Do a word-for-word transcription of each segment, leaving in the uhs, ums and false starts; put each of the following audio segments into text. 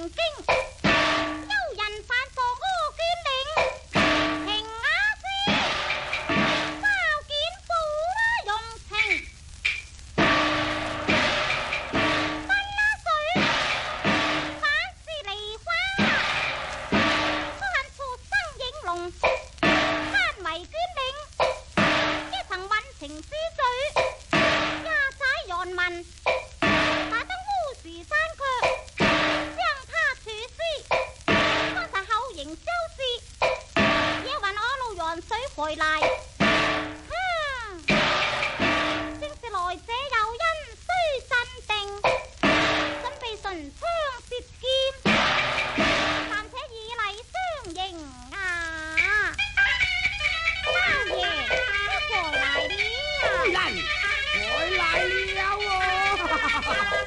經，有人犯過我捐領，平雅師包件苦用情，分啦水反是梨花，可恨畜生影龍，貪為捐領，一曾運情之水，家仔楊文。回來，嗯，正是來者有因，須鎮定，準備唇槍舌劍，暫且以禮相迎啊！貓爺，一過來了， 夫人，我來了喎！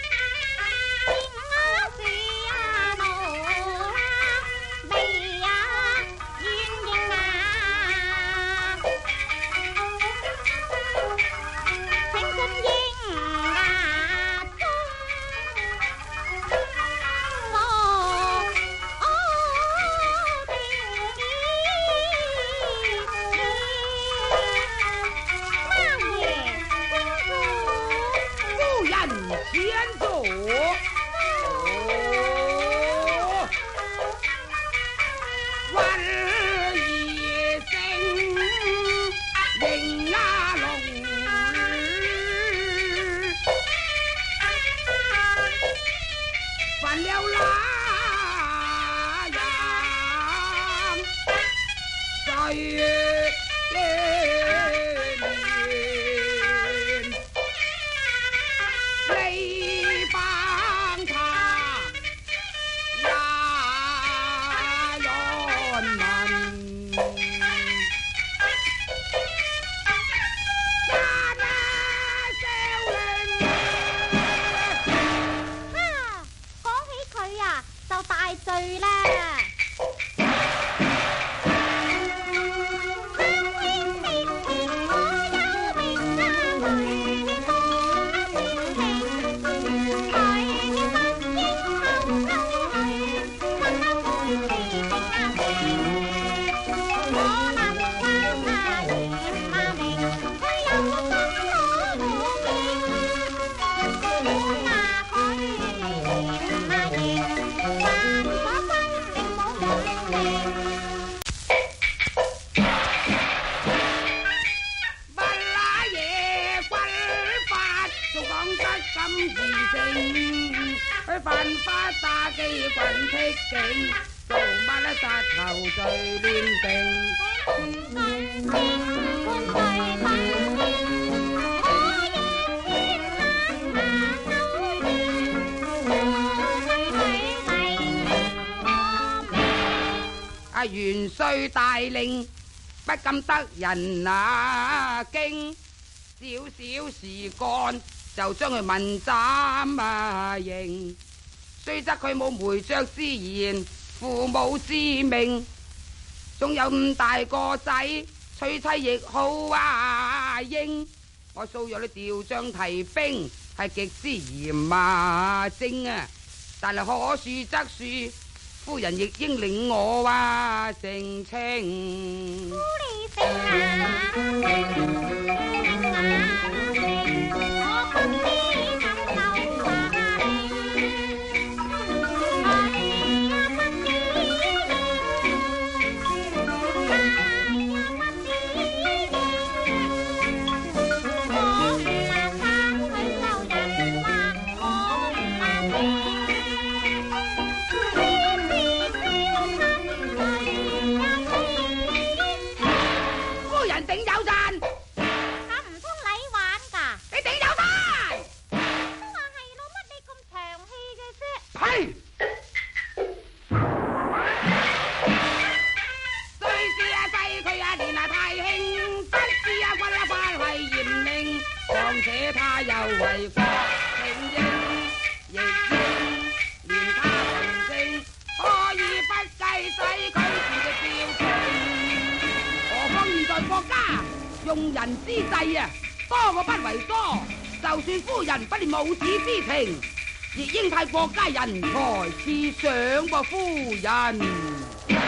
啊，元帥大令，不禁得人啊驚，少少事幹就將佢問斬啊刑。雖則佢冇媒妁之言，父母之命，仲有咁大個仔，娶妻亦好啊應。我數約你調將提兵，係極之嚴啊正啊，但係可恕則恕。夫人亦應領我啊成情。他又為國挺英，亦應連他同姓，可以不計使佢自嘅標情。何況現在國家用人之際啊，多我不為多，就算夫人不念母子之情， 亦應替國家人才賜賞噃夫人。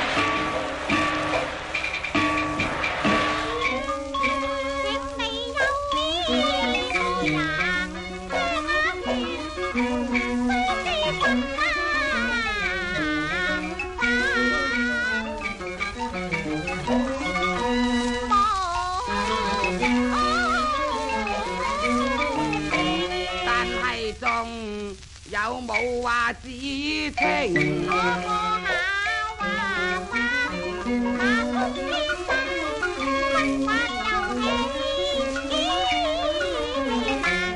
有冇話知情？我我下話話，下公天生，不玩遊戲幾難。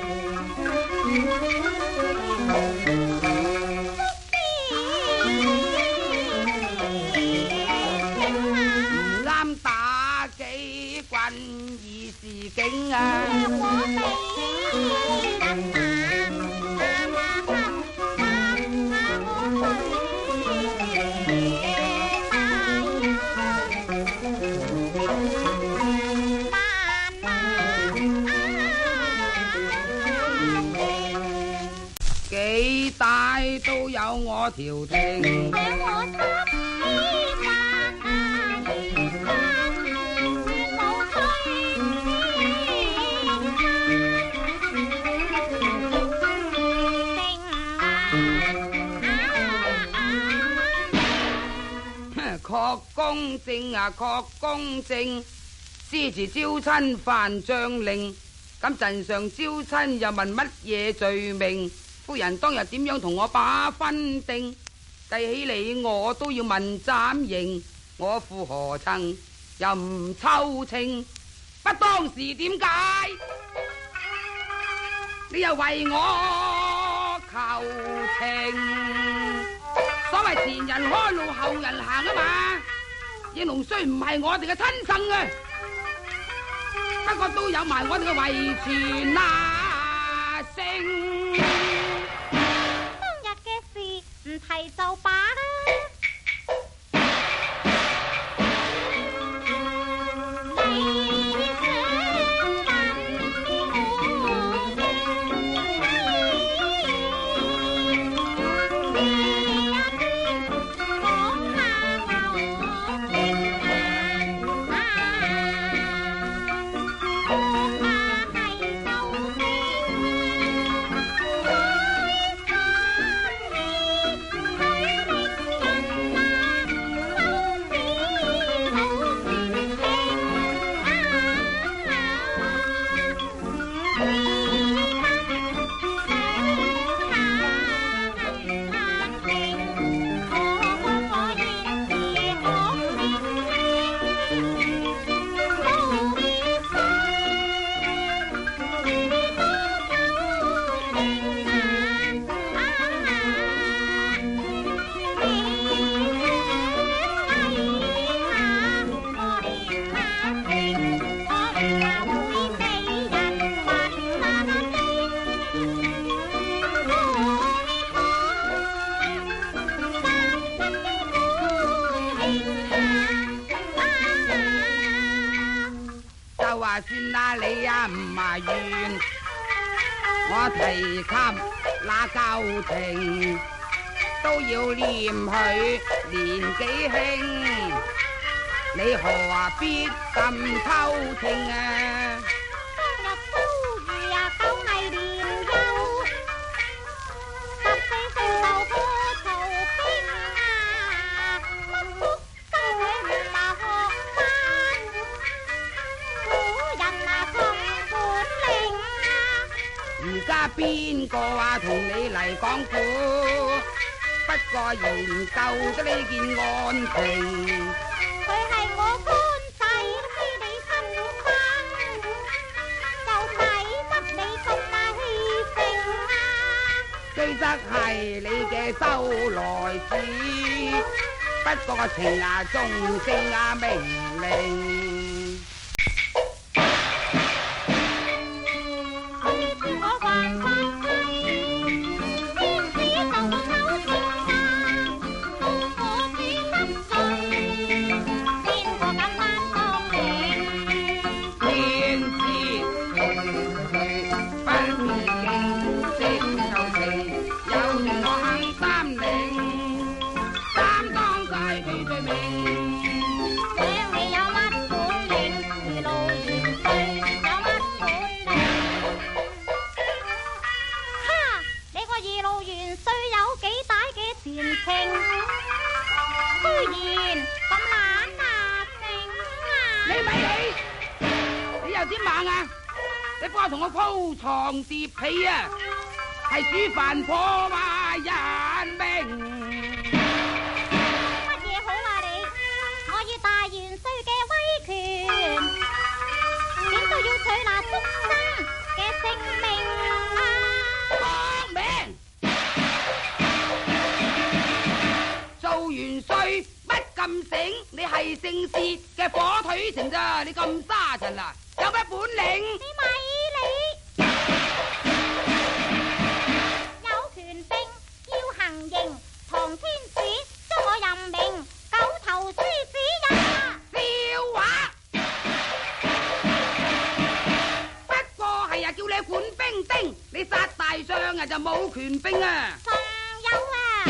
唔啱打幾棍二時警啊！我哋人啊！幾大都有我條聽。確公正啊，確公正，司持招親犯將令，咁陣上招親又問乜嘢罪名？夫人當日點樣同我把分定？計起嚟我都要問斬刑，我父何曾又唔抽稱？不當時點解？你又為我求情？所謂前人開路後人行啊嘛，應龍雖唔係我哋嘅親生啊，不過都有埋我哋嘅遺傳啊姓。 當日嘅事唔提就罷啦。 話算啦，你呀唔埋怨，我提及那舊情，都要念佢年紀輕，你何必咁偷聽啊？ 當日都如啊九藝年幼，十四歲就破曹兵啊，乜福收佢唔大學班，古人啊重本領啊！ 而家邊個話同你嚟講古？不過研究咗呢件案情。 佢係我乾仔，知你身份，就睇得你咁大氣性啊！ 雖則係你嘅收來子，不過情啊重性啊命令。 我還發誓，天使就口情啊，到我幾十歲，邊個敢擔當你？ 天知同佢不必經，識就情。 元帥有幾大嘅前程，雖然咁懶啊醒啊。 你咪你，你有啲猛啊！你幫我同我鋪床疊被啊，係煮飯破壞人命。 乜嘢好啊你？我以大元帥嘅威權，點都要取那畜生嘅性命啊！ 搏命！做元帥乜咁醒？你係姓薛嘅火腿情咋？你咁沙塵啊？有咩本領？ 你咪你有權柄要行刑，唐天子將我任命九頭獅子呀！ 笑話！不過係啊，叫你管兵丁，你殺大將啊就冇權柄啊！ 仲有啊，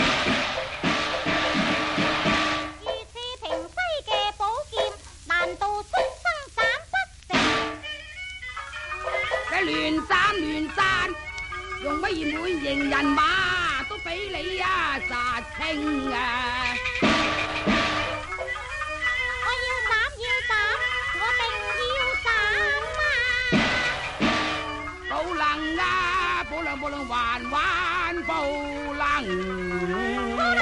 如此平西嘅寶劍，難道出生斬不成？ 你亂斬亂殺，用乜嘢滿型人馬都俾你啊殺清啊！ 我要斬要斬，我定要斬啊！ 寶能啊，寶能寶能還還寶能。 好啦，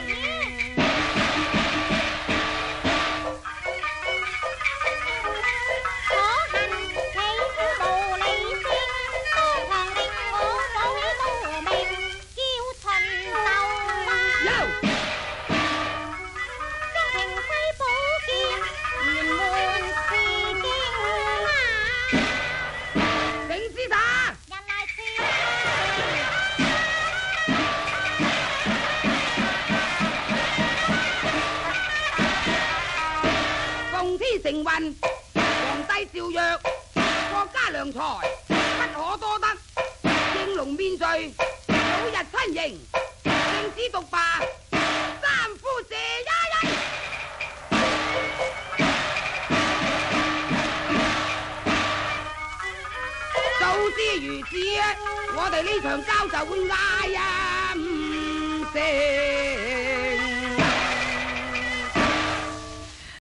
可恨你無理性，當堂令我冇無名，叫秦就啊！ 有將平西寶劍圓滿是經啊！ 整之打！ 人來是奉天承運，皇帝詔曰：國家良才不可多得，應龍面罪，早日親刑，聖旨獨罷，三夫謝一人。早知如此，我哋呢場交就會嗌啊！